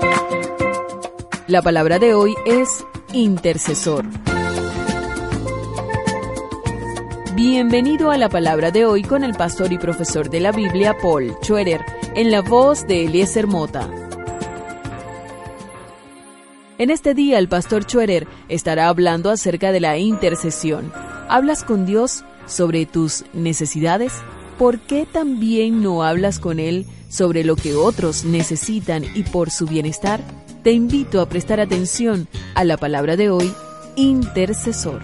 La palabra de hoy es intercesor. Bienvenido a la palabra de hoy con el pastor y profesor de la Biblia, Paul Schroeder, en la voz de Eliezer Mota. En este día el pastor Schroeder estará hablando acerca de la intercesión. ¿Hablas con Dios sobre tus necesidades? ¿Por qué también no hablas con Él sobre lo que otros necesitan y por su bienestar? Te invito a prestar atención a la palabra de hoy, intercesor.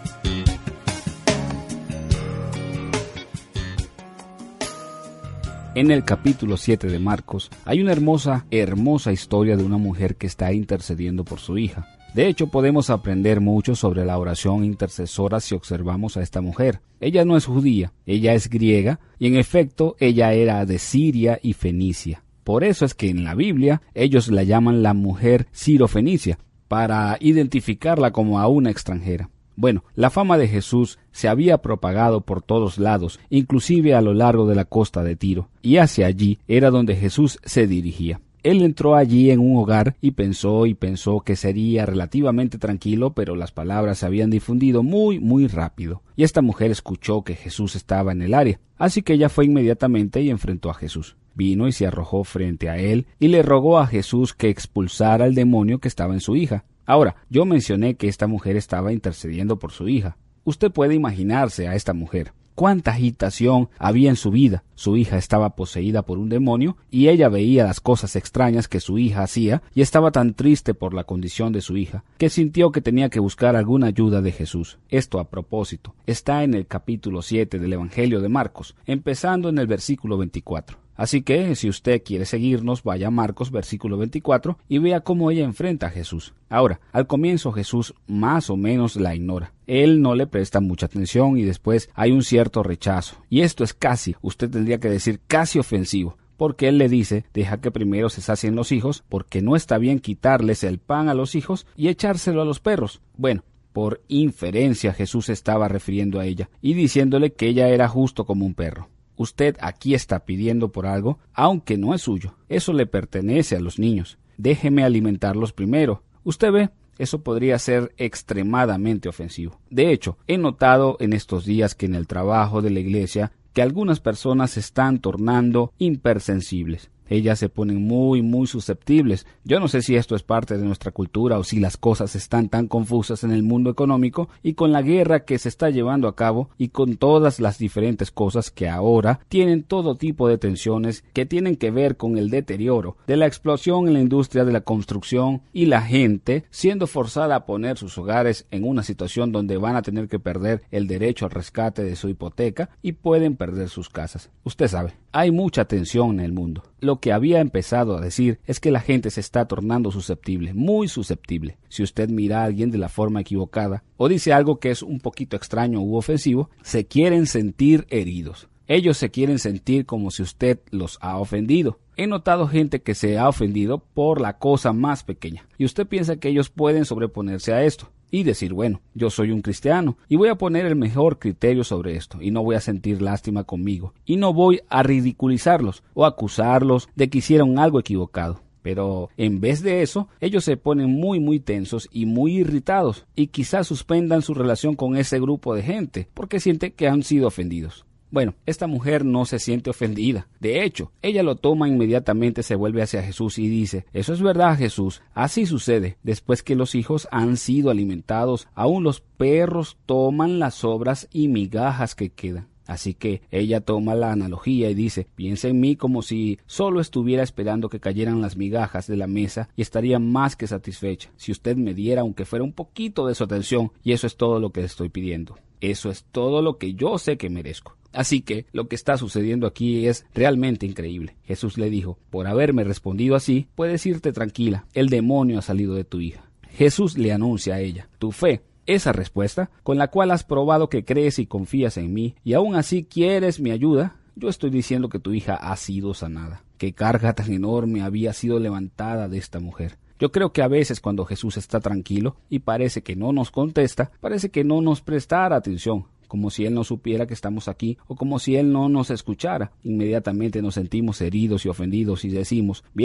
En el capítulo 7 de Marcos hay una hermosa historia de una mujer que está intercediendo por su hija. De hecho, podemos aprender mucho sobre la oración intercesora si observamos a esta mujer. Ella no es judía, ella es griega y en efecto ella era de Siria y Fenicia. Por eso es que en la Biblia ellos la llaman la mujer sirofenicia, para identificarla como a una extranjera. Bueno, la fama de Jesús se había propagado por todos lados, inclusive a lo largo de la costa de Tiro, y hacia allí era donde Jesús se dirigía. Él entró allí en un hogar y pensó que sería relativamente tranquilo, pero las palabras se habían difundido muy rápido. Y esta mujer escuchó que Jesús estaba en el área, así que ella fue inmediatamente y enfrentó a Jesús. Vino y se arrojó frente a él y le rogó a Jesús que expulsara al demonio que estaba en su hija. Ahora, yo mencioné que esta mujer estaba intercediendo por su hija. Usted puede imaginarse a esta mujer. ¿Cuánta agitación había en su vida? Su hija estaba poseída por un demonio y ella veía las cosas extrañas que su hija hacía y estaba tan triste por la condición de su hija que sintió que tenía que buscar alguna ayuda de Jesús. Esto a propósito está en el capítulo 7 del Evangelio de Marcos, empezando en el versículo 24. Así que, si usted quiere seguirnos, vaya a Marcos, versículo 24, y vea cómo ella enfrenta a Jesús. Ahora, al comienzo Jesús más o menos la ignora. Él no le presta mucha atención y después hay un cierto rechazo. Y esto es casi, usted tendría que decir casi ofensivo. Porque él le dice, deja que primero se sacien los hijos, porque no está bien quitarles el pan a los hijos y echárselo a los perros. Bueno, por inferencia Jesús se estaba refiriendo a ella y diciéndole que ella era justo como un perro. Usted aquí está pidiendo por algo, aunque no es suyo. Eso le pertenece a los niños. Déjeme alimentarlos primero. Usted ve, eso podría ser extremadamente ofensivo. De hecho, he notado en estos días que en el trabajo de la iglesia que algunas personas se están tornando hipersensibles. Ellas se ponen muy susceptibles. Yo no sé si esto es parte de nuestra cultura o si las cosas están tan confusas en el mundo económico y con la guerra que se está llevando a cabo y con todas las diferentes cosas que ahora tienen todo tipo de tensiones que tienen que ver con el deterioro de la explosión en la industria de la construcción y la gente siendo forzada a poner sus hogares en una situación donde van a tener que perder el derecho al rescate de su hipoteca y pueden perder sus casas. Usted sabe, hay mucha tensión en el mundo. Lo que había empezado a decir es que la gente se está tornando susceptible, muy susceptible. Si usted mira a alguien de la forma equivocada o dice algo que es un poquito extraño u ofensivo, se quieren sentir heridos. Ellos se quieren sentir como si usted los ha ofendido. He notado gente que se ha ofendido por la cosa más pequeña y usted piensa que ellos pueden sobreponerse a esto y decir, bueno, yo soy un cristiano y voy a poner el mejor criterio sobre esto y no voy a sentir lástima conmigo y no voy a ridiculizarlos o acusarlos de que hicieron algo equivocado. Pero en vez de eso, ellos se ponen muy tensos y muy irritados y quizás suspendan su relación con ese grupo de gente porque sienten que han sido ofendidos. Bueno, esta mujer no se siente ofendida. De hecho, ella lo toma inmediatamente, se vuelve hacia Jesús y dice, eso es verdad, Jesús, así sucede. Después que los hijos han sido alimentados, aún los perros toman las sobras y migajas que quedan. Así que ella toma la analogía y dice, piensa en mí como si solo estuviera esperando que cayeran las migajas de la mesa y estaría más que satisfecha si usted me diera aunque fuera un poquito de su atención, y eso es todo lo que estoy pidiendo. Eso es todo lo que yo sé que merezco. Así que lo que está sucediendo aquí es realmente increíble. Jesús le dijo, por haberme respondido así, puedes irte tranquila, el demonio ha salido de tu hija. Jesús le anuncia a ella, tu fe, esa respuesta con la cual has probado que crees y confías en mí y aún así quieres mi ayuda, yo estoy diciendo que tu hija ha sido sanada. Qué carga tan enorme había sido levantada de esta mujer. Yo creo que a veces cuando Jesús está tranquilo y parece que no nos contesta, parece que no nos prestara atención, como si Él no supiera que estamos aquí o como si Él no nos escuchara. Inmediatamente nos sentimos heridos y ofendidos y decimos, bien,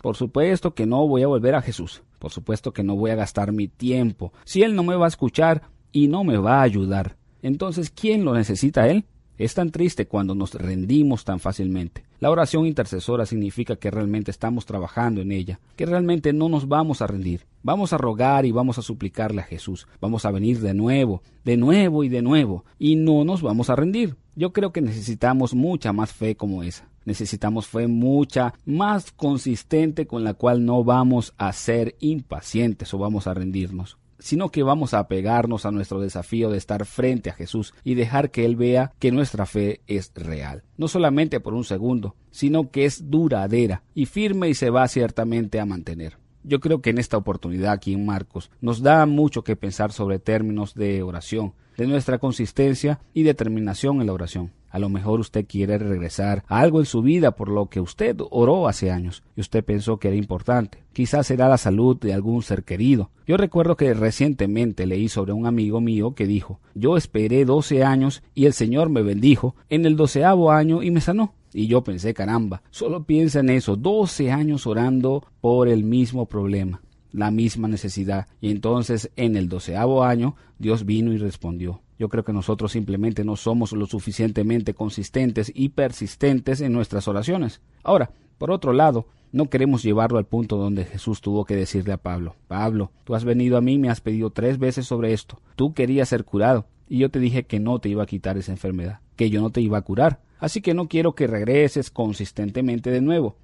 Por supuesto que no voy a volver a Jesús. Por supuesto que no voy a gastar mi tiempo. Si Él no me va a escuchar y no me va a ayudar, entonces ¿quién lo necesita a Él? Es tan triste cuando nos rendimos tan fácilmente. La oración intercesora significa que realmente estamos trabajando en ella, que realmente no nos vamos a rendir. Vamos a rogar y vamos a suplicarle a Jesús. Vamos a venir de nuevo y no nos vamos a rendir. Yo creo que necesitamos mucha más fe como esa. Necesitamos fe mucha más consistente con la cual no vamos a ser impacientes o vamos a rendirnos, sino que vamos a apegarnos a nuestro desafío de estar frente a Jesús y dejar que Él vea que nuestra fe es real. No solamente por un segundo, sino que es duradera y firme y se va ciertamente a mantener. Yo creo que en esta oportunidad aquí en Marcos nos da mucho que pensar sobre términos de oración, de nuestra consistencia y determinación en la oración. A lo mejor usted quiere regresar a algo en su vida por lo que usted oró hace años y usted pensó que era importante. Quizás será la salud de algún ser querido. Yo recuerdo que recientemente leí sobre un amigo mío que dijo: yo esperé 12 años y el Señor me bendijo en el 12º año y me sanó. Y yo pensé, caramba, solo piensa en eso, 12 años orando por el mismo problema, la misma necesidad. Y entonces en el 12º año Dios vino y respondió. Yo creo que nosotros simplemente no somos lo suficientemente consistentes y persistentes en nuestras oraciones. Ahora, por otro lado, no queremos llevarlo al punto donde Jesús tuvo que decirle a Pablo: Pablo, tú has venido a mí y me has pedido 3 veces sobre esto. Tú querías ser curado y yo te dije que no te iba a quitar esa enfermedad, que yo no te iba a curar. Así que no quiero que regreses consistentemente de nuevo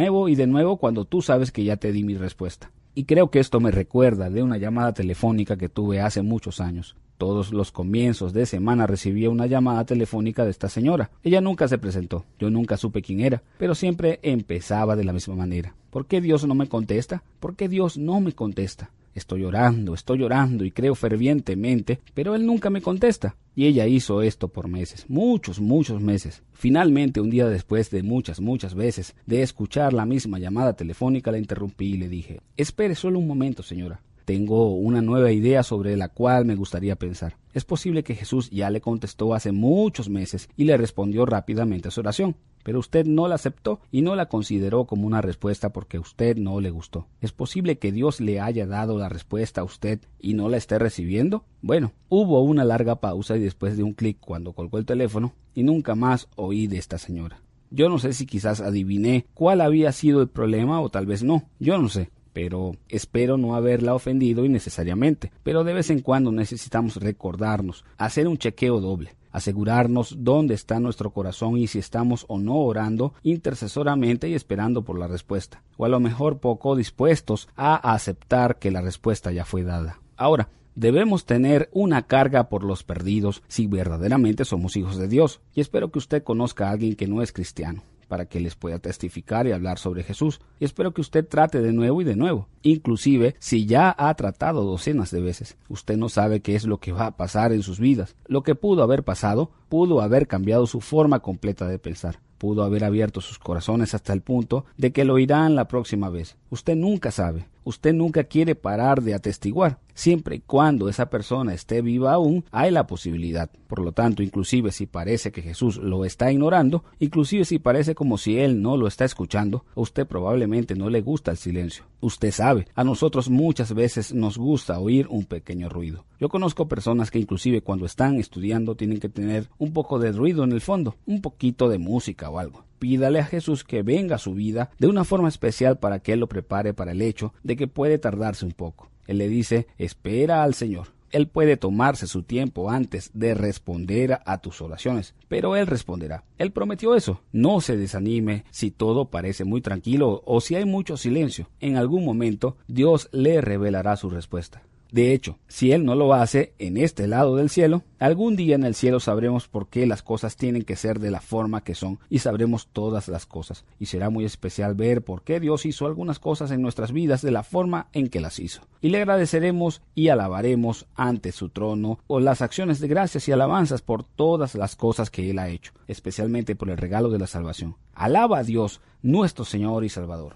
cuando tú sabes que ya te di mi respuesta. Y creo que esto me recuerda de una llamada telefónica que tuve hace muchos años. Todos los comienzos de semana recibía una llamada telefónica de esta señora. Ella nunca se presentó, yo nunca supe quién era, pero siempre empezaba de la misma manera. ¿Por qué Dios no me contesta? ¿Por qué Dios no me contesta? Estoy orando y creo fervientemente, pero Él nunca me contesta. Y ella hizo esto por meses, muchos meses. Finalmente, un día después de muchas veces de escuchar la misma llamada telefónica, la interrumpí y le dije: espere solo un momento, señora. Tengo una nueva idea sobre la cual me gustaría pensar. Es posible que Jesús ya le contestó hace muchos meses y le respondió rápidamente a su oración, pero usted no la aceptó y no la consideró como una respuesta porque a usted no le gustó. ¿Es posible que Dios le haya dado la respuesta a usted y no la esté recibiendo? Bueno, hubo una larga pausa y después de un clic cuando colgó el teléfono y nunca más oí de esta señora. Yo no sé si quizás adiviné cuál había sido el problema o tal vez no, yo no sé. Pero espero no haberla ofendido innecesariamente. Pero de vez en cuando necesitamos recordarnos, hacer un chequeo doble, asegurarnos dónde está nuestro corazón y si estamos o no orando intercesoramente y esperando por la respuesta, o a lo mejor poco dispuestos a aceptar que la respuesta ya fue dada. Ahora, debemos tener una carga por los perdidos si verdaderamente somos hijos de Dios, y espero que usted conozca a alguien que no es cristiano, para que les pueda testificar y hablar sobre Jesús. Y espero que usted trate de nuevo, inclusive si ya ha tratado docenas de veces. Usted no sabe qué es lo que va a pasar en sus vidas. Lo que pudo haber pasado, pudo haber cambiado su forma completa de pensar. Pudo haber abierto sus corazones hasta el punto de que lo oirán la próxima vez. Usted nunca sabe. Usted nunca quiere parar de atestiguar. Siempre y cuando esa persona esté viva aún, hay la posibilidad. Por lo tanto, inclusive si parece que Jesús lo está ignorando, inclusive si parece como si Él no lo está escuchando, a usted probablemente no le gusta el silencio. Usted sabe, a nosotros muchas veces nos gusta oír un pequeño ruido. Yo conozco personas que inclusive cuando están estudiando tienen que tener un poco de ruido en el fondo, un poquito de música o algo. Pídale a Jesús que venga a su vida de una forma especial para que Él lo prepare para el hecho de que puede tardarse un poco. Él le dice: espera al Señor. Él puede tomarse su tiempo antes de responder a tus oraciones, pero Él responderá. Él prometió eso. No se desanime si todo parece muy tranquilo o si hay mucho silencio. En algún momento Dios le revelará su respuesta. De hecho, si Él no lo hace en este lado del cielo, algún día en el cielo sabremos por qué las cosas tienen que ser de la forma que son y sabremos todas las cosas. Y será muy especial ver por qué Dios hizo algunas cosas en nuestras vidas de la forma en que las hizo. Y le agradeceremos y alabaremos ante su trono o las acciones de gracias y alabanzas por todas las cosas que Él ha hecho, especialmente por el regalo de la salvación. Alaba a Dios, nuestro Señor y Salvador.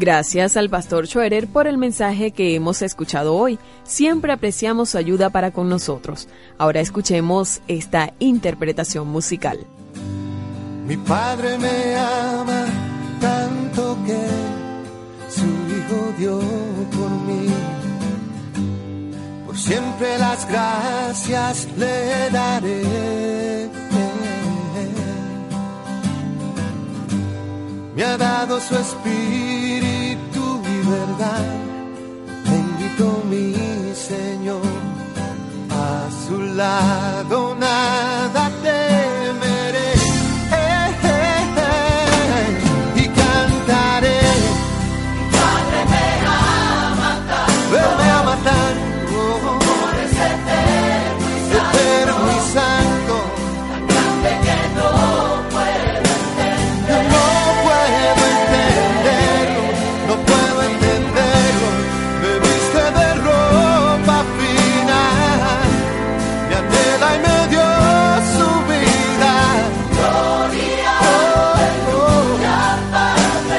Gracias al pastor Schroeder por el mensaje que hemos escuchado hoy. Siempre apreciamos su ayuda para con nosotros. Ahora escuchemos esta interpretación musical. Mi Padre me ama tanto que su Hijo dio por mí. Por siempre las gracias le daré. Me ha dado su espíritu y verdad. Bendito mi Señor. A su lado nada temeré. Y cantaré. Mi Padre me ama tanto. Él me ama tanto. Por ese eterno y santo. Tan grande que no puedo entender. No puedo entenderlo. Me viste de ropa fina. Me anhela y me dio su vida. Gloria, aleluya, Padre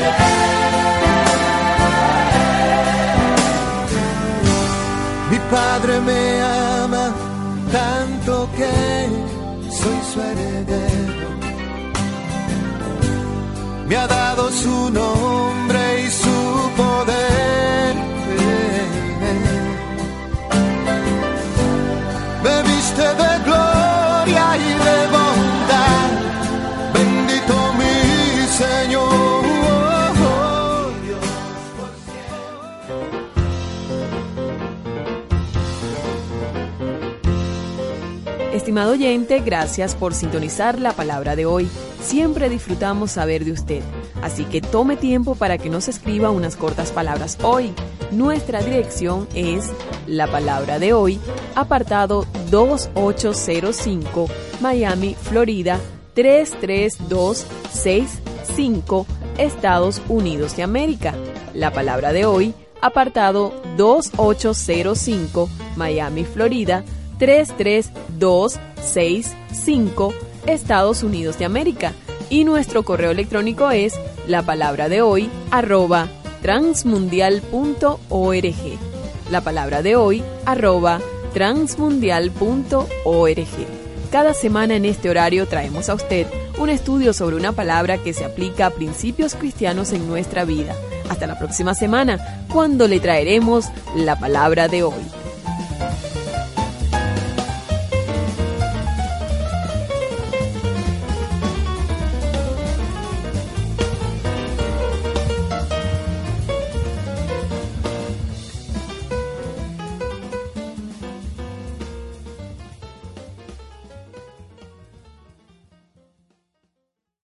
fiel. Mi Padre me ama tanto que soy su heredero. Me ha dado su nombre y su poder. Me viste de gloria y de bondad. Bendito mi Señor. Dios por siempre. Estimado oyente, gracias por sintonizar la palabra de hoy. Siempre disfrutamos saber de usted, así que tome tiempo para que nos escriba unas cortas palabras hoy. Nuestra dirección es La Palabra de Hoy, apartado 2805, Miami, Florida 33265, Estados Unidos de América. La Palabra de Hoy, apartado 2805, Miami, Florida 33265, Estados Unidos de América. Y nuestro correo electrónico es lapalabradehoy@transmundial.org. lapalabradehoy@transmundial.org. Cada semana en este horario traemos a usted un estudio sobre una palabra que se aplica a principios cristianos en nuestra vida. Hasta la próxima semana, cuando le traeremos la palabra de hoy.